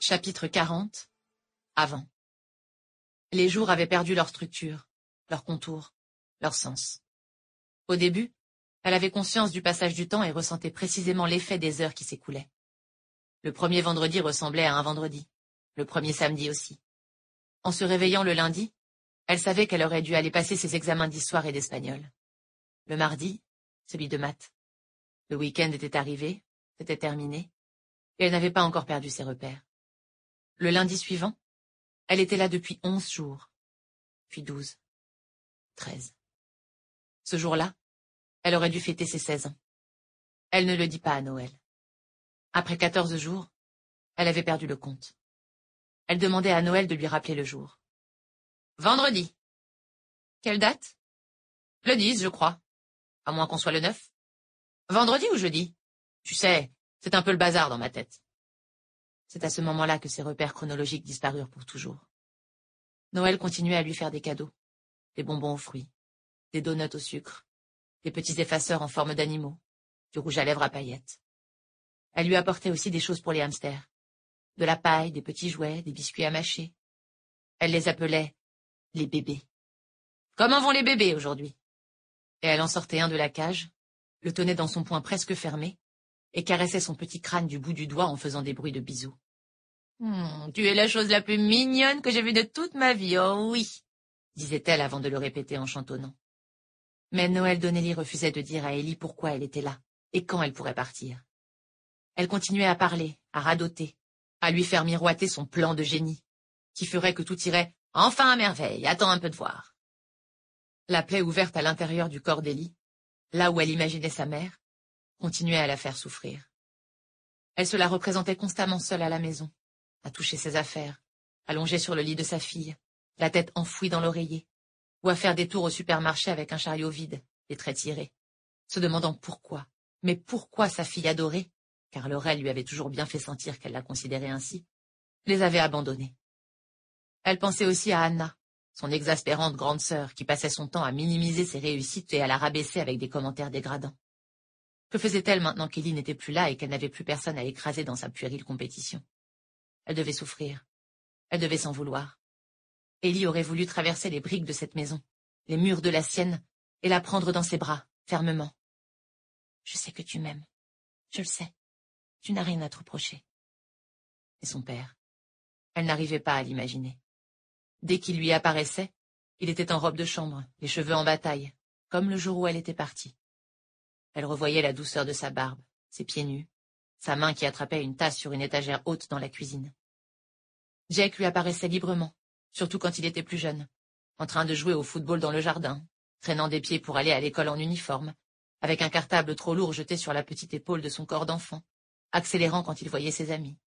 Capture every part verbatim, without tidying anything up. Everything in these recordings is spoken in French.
Chapitre quarante. Avant. Les jours avaient perdu leur structure, leur contour, leur sens. Au début, elle avait conscience du passage du temps et ressentait précisément l'effet des heures qui s'écoulaient. Le premier vendredi ressemblait à un vendredi, le premier samedi aussi. En se réveillant le lundi, elle savait qu'elle aurait dû aller passer ses examens d'histoire et d'espagnol. Le mardi, celui de maths. Le week-end était arrivé, c'était terminé, et elle n'avait pas encore perdu ses repères. Le lundi suivant, elle était là depuis onze jours, puis douze, treize. Ce jour-là, elle aurait dû fêter ses seize ans. Elle ne le dit pas à Noël. Après quatorze jours, elle avait perdu le compte. Elle demandait à Noël de lui rappeler le jour. Vendredi. Quelle date? Le dix, je crois. À moins qu'on soit le neuf. Vendredi ou jeudi? Tu sais, c'est un peu le bazar dans ma tête. C'est à ce moment-là que ses repères chronologiques disparurent pour toujours. Noël continuait à lui faire des cadeaux. Des bonbons aux fruits, des donuts au sucre, des petits effaceurs en forme d'animaux, du rouge à lèvres à paillettes. Elle lui apportait aussi des choses pour les hamsters. De la paille, des petits jouets, des biscuits à mâcher. Elle les appelait les bébés. Comment vont les bébés aujourd'hui? Et elle en sortait un de la cage, le tenait dans son poing presque fermé, et caressait son petit crâne du bout du doigt en faisant des bruits de bisous. Hum, tu es la chose la plus mignonne que j'ai vue de toute ma vie, oh oui, disait-elle avant de le répéter en chantonnant. Mais Noël Donnelly refusait de dire à Ellie pourquoi elle était là, et quand elle pourrait partir. Elle continuait à parler, à radoter, à lui faire miroiter son plan de génie, qui ferait que tout irait enfin à merveille, attends un peu de voir. La plaie ouverte à l'intérieur du corps d'Ellie, là où elle imaginait sa mère, continuait à la faire souffrir. Elle se la représentait constamment seule à la maison, à toucher ses affaires, allongée sur le lit de sa fille, la tête enfouie dans l'oreiller, ou à faire des tours au supermarché avec un chariot vide, les traits tirés, se demandant pourquoi, mais pourquoi sa fille adorée, car Laurel lui avait toujours bien fait sentir qu'elle la considérait ainsi, les avait abandonnés. Elle pensait aussi à Anna, son exaspérante grande sœur, qui passait son temps à minimiser ses réussites et à la rabaisser avec des commentaires dégradants. Que faisait-elle maintenant qu'Ellie n'était plus là et qu'elle n'avait plus personne à écraser dans sa puérile compétition? Elle devait souffrir. Elle devait s'en vouloir. Ellie aurait voulu traverser les briques de cette maison, les murs de la sienne, et la prendre dans ses bras, fermement. « Je sais que tu m'aimes. Je le sais. Tu n'as rien à te reprocher. » Et son père? Elle n'arrivait pas à l'imaginer. Dès qu'il lui apparaissait, il était en robe de chambre, les cheveux en bataille, comme le jour où elle était partie. Elle revoyait la douceur de sa barbe, ses pieds nus, sa main qui attrapait une tasse sur une étagère haute dans la cuisine. Jake lui apparaissait librement, surtout quand il était plus jeune, en train de jouer au football dans le jardin, traînant des pieds pour aller à l'école en uniforme, avec un cartable trop lourd jeté sur la petite épaule de son corps d'enfant, accélérant quand il voyait ses amis.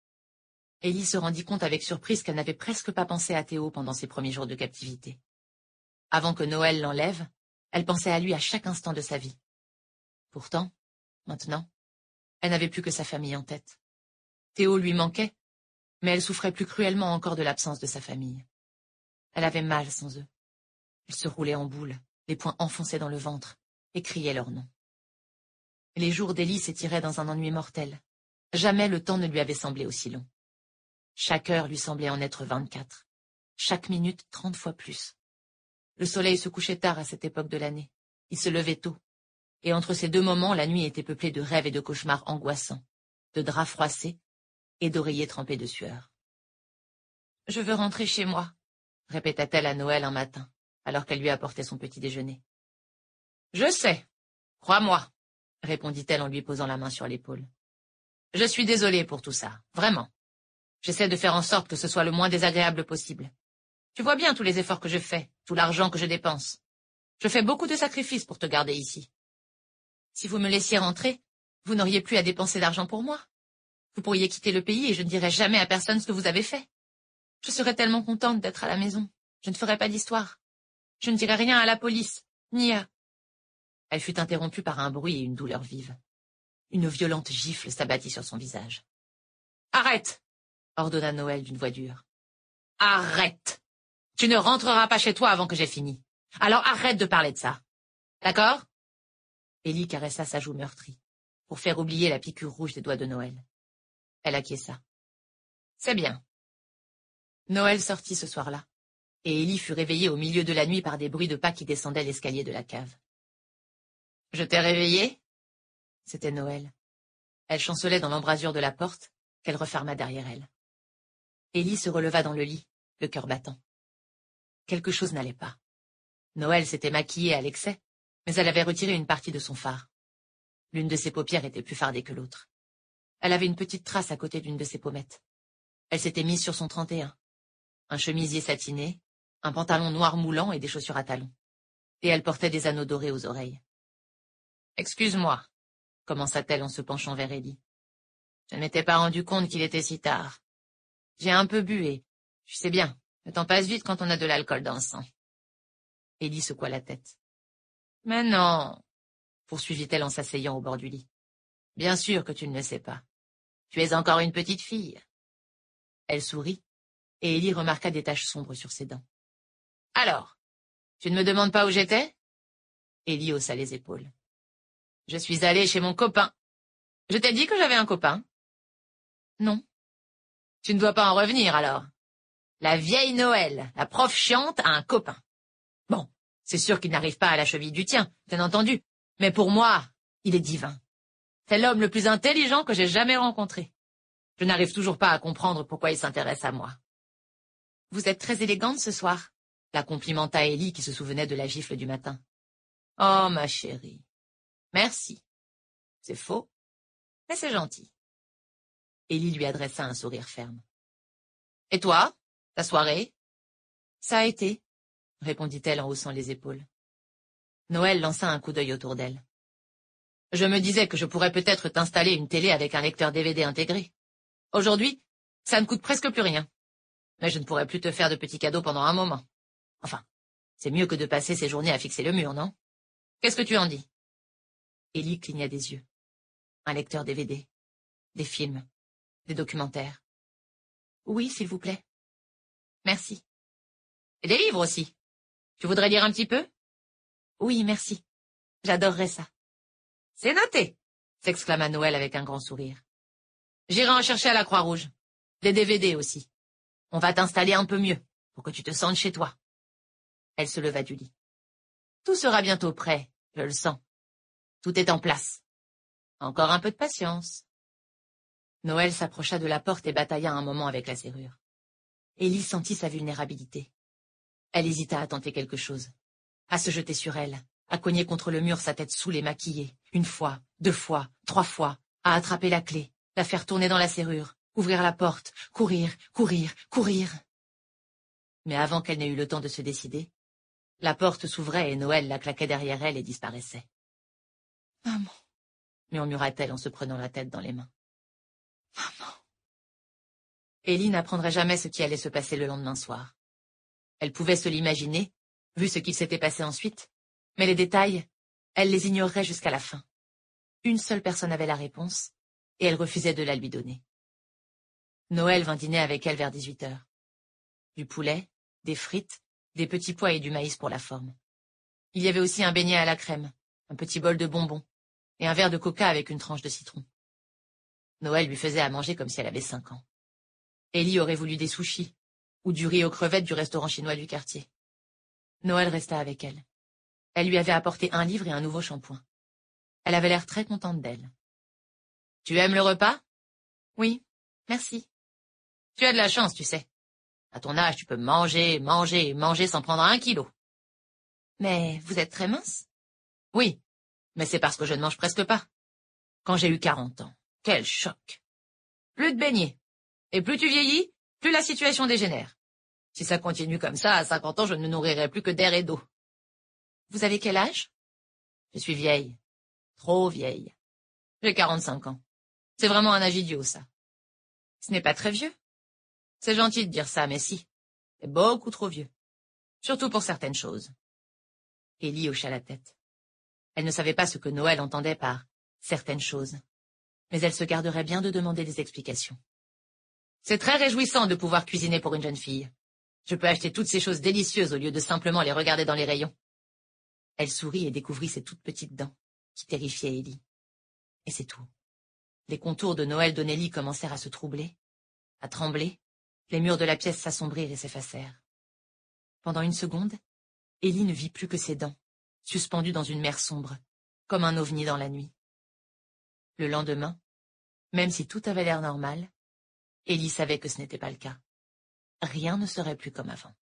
Ellie se rendit compte avec surprise qu'elle n'avait presque pas pensé à Théo pendant ses premiers jours de captivité. Avant que Noël l'enlève, elle pensait à lui à chaque instant de sa vie. Pourtant, maintenant, elle n'avait plus que sa famille en tête. Théo lui manquait, mais elle souffrait plus cruellement encore de l'absence de sa famille. Elle avait mal sans eux. Elle se roulait en boule, les poings enfoncés dans le ventre, et criait leur nom. Les jours d'Ellie s'étiraient dans un ennui mortel. Jamais le temps ne lui avait semblé aussi long. Chaque heure lui semblait en être vingt-quatre. Chaque minute trente fois plus. Le soleil se couchait tard à cette époque de l'année. Il se levait tôt. Et entre ces deux moments, la nuit était peuplée de rêves et de cauchemars angoissants, de draps froissés et d'oreillers trempés de sueur. « Je veux rentrer chez moi », répéta-t-elle à Noël un matin, alors qu'elle lui apportait son petit déjeuner. « Je sais, crois-moi », répondit-elle en lui posant la main sur l'épaule. « Je suis désolée pour tout ça, vraiment. J'essaie de faire en sorte que ce soit le moins désagréable possible. Tu vois bien tous les efforts que je fais, tout l'argent que je dépense. Je fais beaucoup de sacrifices pour te garder ici. Si vous me laissiez rentrer, vous n'auriez plus à dépenser d'argent pour moi. Vous pourriez quitter le pays et je ne dirais jamais à personne ce que vous avez fait. Je serais tellement contente d'être à la maison. Je ne ferais pas d'histoire. Je ne dirais rien à la police, ni à... » Elle fut interrompue par un bruit et une douleur vive. Une violente gifle s'abattit sur son visage. « Arrête !» ordonna Noël d'une voix dure. « Arrête! Tu ne rentreras pas chez toi avant que j'ai fini. Alors arrête de parler de ça. D'accord ?» Ellie caressa sa joue meurtrie, pour faire oublier la piqûre rouge des doigts de Noël. Elle acquiesça. C'est bien. Noël sortit ce soir-là, et Ellie fut réveillée au milieu de la nuit par des bruits de pas qui descendaient l'escalier de la cave. « Je t'ai réveillée ?» C'était Noël. Elle chancelait dans l'embrasure de la porte, qu'elle referma derrière elle. Ellie se releva dans le lit, le cœur battant. Quelque chose n'allait pas. Noël s'était maquillée à l'excès, mais elle avait retiré une partie de son fard. L'une de ses paupières était plus fardée que l'autre. Elle avait une petite trace à côté d'une de ses pommettes. Elle s'était mise sur son trente et un. Un chemisier satiné, un pantalon noir moulant et des chaussures à talons. Et elle portait des anneaux dorés aux oreilles. « Excuse-moi, » commença-t-elle en se penchant vers Ellie. « Je ne m'étais pas rendu compte qu'il était si tard. J'ai un peu bu et, tu sais bien, le temps passe vite quand on a de l'alcool dans le sang. » Ellie secoua la tête. « Mais non, » poursuivit-elle en s'asseyant au bord du lit. « Bien sûr que tu ne le sais pas. Tu es encore une petite fille. » Elle sourit, et Ellie remarqua des taches sombres sur ses dents. « Alors, tu ne me demandes pas où j'étais ?» Ellie haussa les épaules. « Je suis allée chez mon copain. Je t'ai dit que j'avais un copain. »« Non. »« Tu ne dois pas en revenir, alors. La vieille Noël, la prof chiante, a un copain. Bon, c'est sûr qu'il n'arrive pas à la cheville du tien, bien entendu, mais pour moi, il est divin. C'est l'homme le plus intelligent que j'ai jamais rencontré. Je n'arrive toujours pas à comprendre pourquoi il s'intéresse à moi. »« Vous êtes très élégante ce soir, » la complimenta Ellie qui se souvenait de la gifle du matin. « Oh, ma chérie. Merci. C'est faux, mais c'est gentil. » Ellie lui adressa un sourire ferme. « Et toi, ta soirée ?»« Ça a été, » répondit-elle en haussant les épaules. Noël lança un coup d'œil autour d'elle. « Je me disais que je pourrais peut-être t'installer une télé avec un lecteur D V D intégré. Aujourd'hui, ça ne coûte presque plus rien. Mais je ne pourrais plus te faire de petits cadeaux pendant un moment. Enfin, c'est mieux que de passer ses journées à fixer le mur, non? Qu'est-ce que tu en dis ?» Ellie cligna des yeux. Un lecteur D V D, des films, des documentaires. « Oui, s'il vous plaît. »« Merci. »« Et des livres aussi. Tu voudrais lire un petit peu ?»« Oui, merci. J'adorerais ça. »« C'est noté !» s'exclama Noël avec un grand sourire. « J'irai en chercher à la Croix-Rouge. Des D V D aussi. On va t'installer un peu mieux, pour que tu te sentes chez toi. » Elle se leva du lit. « Tout sera bientôt prêt, je le sens. Tout est en place. Encore un peu de patience. » Noël s'approcha de la porte et batailla un moment avec la serrure. Ellie sentit sa vulnérabilité. Elle hésita à tenter quelque chose, à se jeter sur elle, à cogner contre le mur sa tête saoule et maquillée, une fois, deux fois, trois fois, à attraper la clé, la faire tourner dans la serrure, ouvrir la porte, courir, courir, courir. Mais avant qu'elle n'ait eu le temps de se décider, la porte s'ouvrait et Noël la claquait derrière elle et disparaissait. « Maman » murmura-t-elle en se prenant la tête dans les mains. « Maman » Ellie n'apprendrait jamais ce qui allait se passer le lendemain soir. Elle pouvait se l'imaginer, vu ce qu'il s'était passé ensuite, mais les détails, elle les ignorerait jusqu'à la fin. Une seule personne avait la réponse, et elle refusait de la lui donner. Noël vint dîner avec elle vers dix-huit heures. Du poulet, des frites, des petits pois et du maïs pour la forme. Il y avait aussi un beignet à la crème, un petit bol de bonbons, et un verre de coca avec une tranche de citron. Noël lui faisait à manger comme si elle avait cinq ans. Ellie aurait voulu des sushis, ou du riz aux crevettes du restaurant chinois du quartier. Noël resta avec elle. Elle lui avait apporté un livre et un nouveau shampoing. Elle avait l'air très contente d'elle. « Tu aimes le repas ?»« Oui, merci. »« Tu as de la chance, tu sais. À ton âge, tu peux manger, manger et manger sans prendre un kilo. »« Mais vous êtes très mince ?»« Oui, mais c'est parce que je ne mange presque pas. Quand j'ai eu quarante ans, quel choc. Plus de beignets. Et plus tu vieillis, plus la situation dégénère. Si ça continue comme ça, à cinquante ans, je ne me nourrirai plus que d'air et d'eau. »« Vous avez quel âge ?»« Je suis vieille. Trop vieille. J'ai quarante-cinq ans. C'est vraiment un âge idiot, ça. »« Ce n'est pas très vieux. »« C'est gentil de dire ça, mais si. C'est beaucoup trop vieux. Surtout pour certaines choses. » Ellie hocha la tête. Elle ne savait pas ce que Noël entendait par « certaines choses », mais elle se garderait bien de demander des explications. « C'est très réjouissant de pouvoir cuisiner pour une jeune fille. Je peux acheter toutes ces choses délicieuses au lieu de simplement les regarder dans les rayons. » Elle sourit et découvrit ses toutes petites dents, qui terrifiaient Ellie. Et c'est tout. Les contours de Noël d'Onnelly commencèrent à se troubler, À trembler, les murs de la pièce s'assombrirent et s'effacèrent. Pendant une seconde, Ellie ne vit plus que ses dents, suspendues dans une mer sombre, comme un ovni dans la nuit. Le lendemain, même si tout avait l'air normal, Ellie savait que ce n'était pas le cas. Rien ne serait plus comme avant.